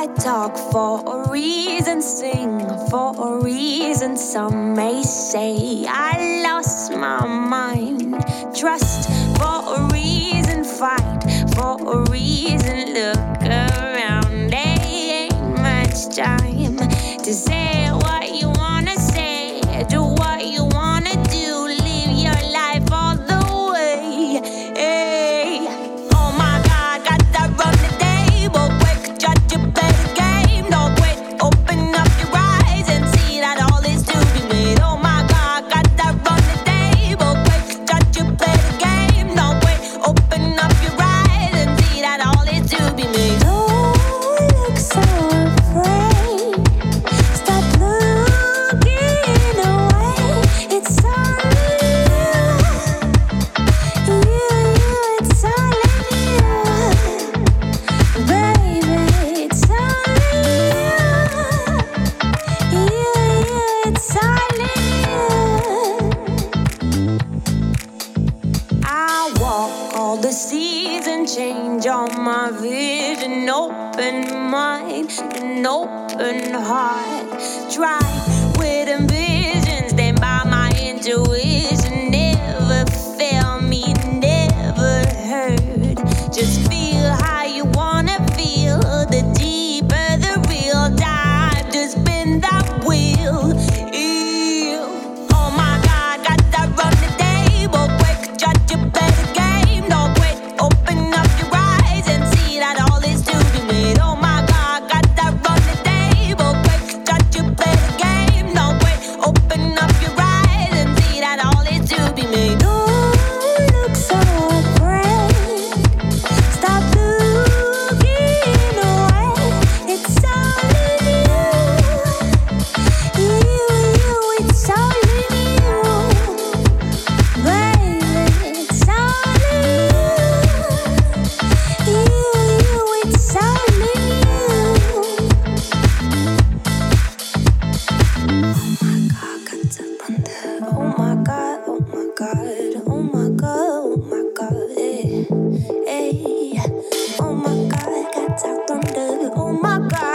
talk for a reason, sing for a reason. Some may say I lost my mind. Trust for a reason, fight for a reason. Look around, there ain't much time to say what you wanna say, do what you wanna do, live your life all the way. Hey. Oh my God, got that run the table, quick, judge a better game. No wait, open up your eyes and see that all is to be made. Oh my God, got that run the table, quick, judge a better game. No wait, open up your eyes and see that all is to be made. Don't look so afraid. Stop looking away. It's only you, it's only you, baby. It's only you, it's only you. I walk all the seas and change all my vision. Open mind, an open heart. Try with ambition, stand by my intuition. Never fail me, never hurt. Just feel how you wanna feel. The deeper the real time to spin that wheel. Ew. Oh my God, got that run the table, quick, judge a better game. No wait, open up your eyes and see that all is to be made. Oh my God, got that run the table, quick, judge a better game. No wait, open up your eyes and see that all is to be made. Don't look so afraid. Stop looking away. It's only you, it's only you, baby. It's only you, it's only you. Oh my God, oh my God, oh my God, oh my God, eh, eh. Oh my God, got that thunder. Oh my God.